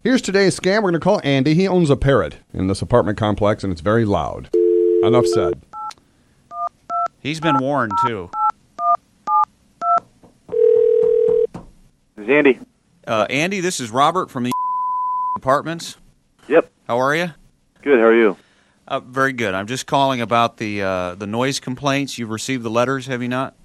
Here's today's scam. We're going to call Andy. He owns a parrot in this apartment complex, and it's very loud. Enough said. He's been warned, too. This is Andy. Andy, this is Robert from the apartments. Yep. How are you? Good. How are you? Very good. I'm just calling about the noise complaints. You've received the letters, have you not?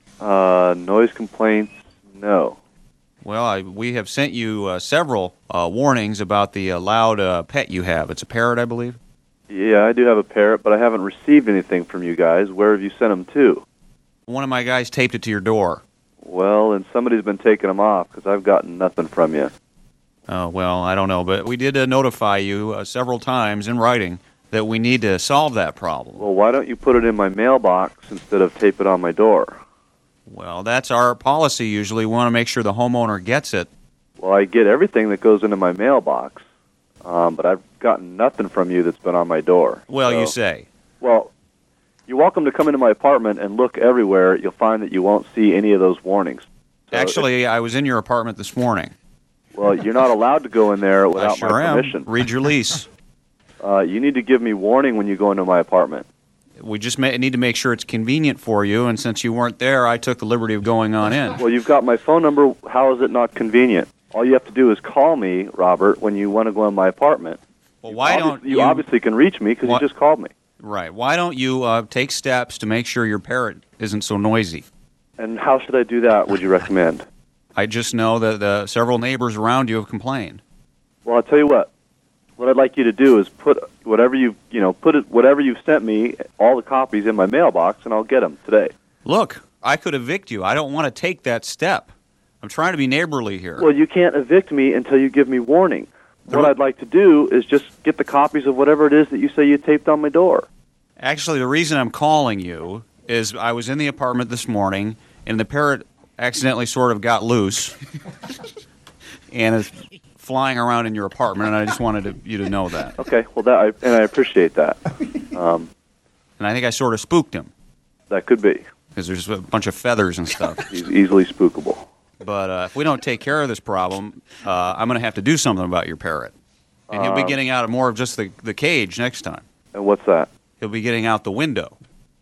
Noise complaints? No. Well, we have sent you several warnings about the loud pet you have. It's a parrot, I believe? Yeah, I do have a parrot, but I haven't received anything from you guys. Where have you sent them to? One of my guys taped it to your door. Well, and somebody's been taking them off because I've gotten nothing from you. Oh, well, I don't know, but we did notify you several times in writing that we need to solve that problem. Well, why don't you put it in my mailbox instead of tape it on my door? Well, that's our policy usually. We want to make sure the homeowner gets it. Well, I get everything that goes into my mailbox, but I've gotten nothing from you that's been on my door. Well, So, you say. Well, you're welcome to come into my apartment and look everywhere. You'll find that you won't see any of those warnings. So Actually, I was in your apartment this morning. well, you're not allowed to go in there I without sure my am. permission. Read your lease. You need to give me warning when you go into my apartment. We just need to make sure it's convenient for you, and since you weren't there, I took the liberty of going on in. Well, you've got my phone number. How is it not convenient? All you have to do is call me, Robert, when you want to go in my apartment. Well, why don't You obviously can reach me because you What- just called me. Right. Why don't you take steps to make sure your parrot isn't so noisy? And how should I do that, would you recommend? I just know that several neighbors around you have complained. Well, I'll tell you what. What I'd like you to do is put whatever whatever you've sent me, all the copies in my mailbox, and I'll get them today. Look, I could evict you. I don't want to take that step. I'm trying to be neighborly here. Well, you can't evict me until you give me warning. What I'd like to do is just get the copies of whatever it is that you say you taped on my door. Actually, the reason I'm calling you is I was in the apartment this morning, and the parrot accidentally sort of got loose and is flying around in your apartment, and I just wanted you to know that. Okay, well, I appreciate that. And I think I sort of spooked him That could be. because there's a bunch of feathers and stuff. He's easily spookable. But if we don't take care of this problem, I'm going to have to do something about your parrot. And he'll be getting out of more of just the cage next time. And what's that? He'll be getting out the window.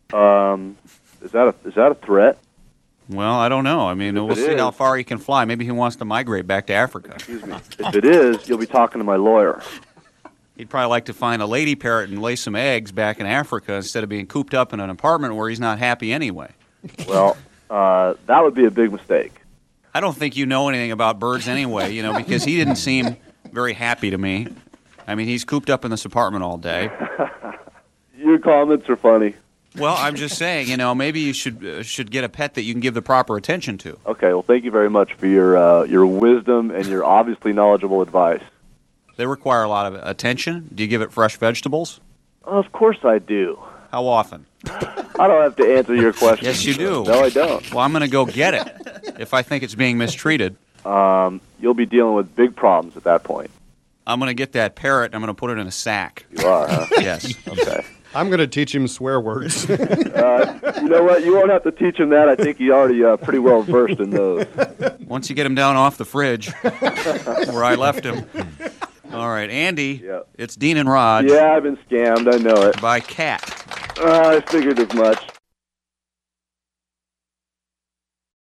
Is that a threat? Well, I don't know. I mean, we'll see how far he can fly. Maybe he wants to migrate back to Africa. Excuse me. If it is, you'll be talking to my lawyer. He'd probably like to find a lady parrot and lay some eggs back in Africa instead of being cooped up in an apartment where he's not happy anyway. Well, that would be a big mistake. I don't think you know anything about birds anyway, because he didn't seem very happy to me. I mean, he's cooped up in this apartment all day. Your comments are funny. Well, I'm just saying, maybe you should get a pet that you can give the proper attention to. Okay, well, thank you very much for your wisdom and your obviously knowledgeable advice. They require a lot of attention. Do you give it fresh vegetables? Of course I do. How often? I don't have to answer your question. Yes, you do. No, I don't. Well, I'm going to go get it if I think it's being mistreated. You'll be dealing with big problems at that point. I'm going to get that parrot and I'm going to put it in a sack. You are, huh? Yes. Okay. I'm going to teach him swear words. You know what? You won't have to teach him that. I think he's already pretty well versed in those. Once you get him down off the fridge where I left him. All right, Andy, Yep. It's Dean and Rod Yeah, I've been scammed. I know it. by Cat. I figured as much.